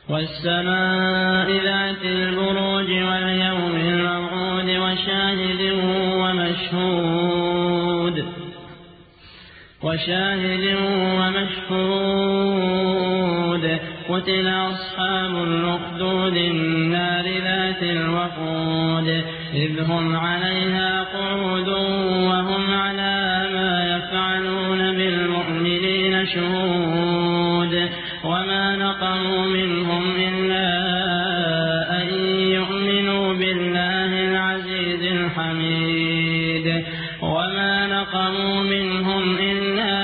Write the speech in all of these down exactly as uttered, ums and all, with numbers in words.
والسماء ذات البروج واليوم الموعود وشاهد ومشهود وشاهد ومشهود قتل أصحاب الأخدود النار ذات الوقود إذ هم عليها قعود وهم على ما يفعلون بالمؤمنين شهود وما نقموا منهم إلا أن يؤمنوا بالله العزيز الحميد وما نقموا منهم إلا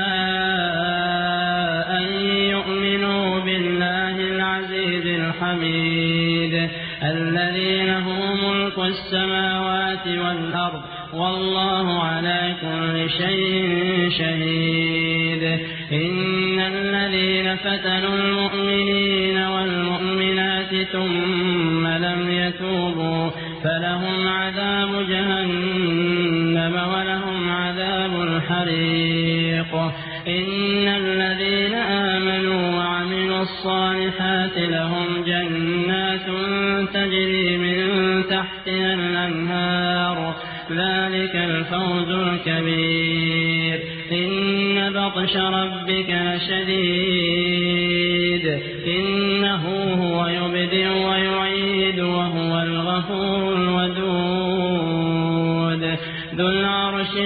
أن يؤمنوا بالله العزيز الحميد الذي له ملك السماوات والأرض والله على كل شيء شهيد إن الذين فتنوا المؤمنين والمؤمنات ثم لم يتوبوا فلهم عذاب جهنم ولهم عذاب الحريق إن الذين آمنوا وعملوا الصالحات لهم جنات تجري من تحتها الأنهار ذلك الفوز الكبير إن بطش ربك لشديد إنه هو يبدئ ويعيد وهو الغفور الودود ذو العرش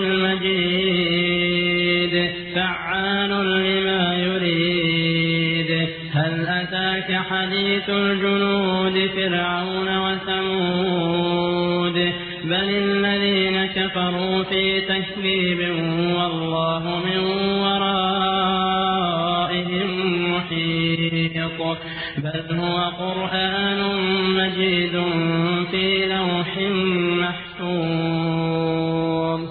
المجيد فعال لما يريد هل أتاك حديث الجنود فرعون وثمود بل الذين كفروا في تكذيب والله من ورائهم محيط بل هو قرآن مجيد في لوح محفوظ.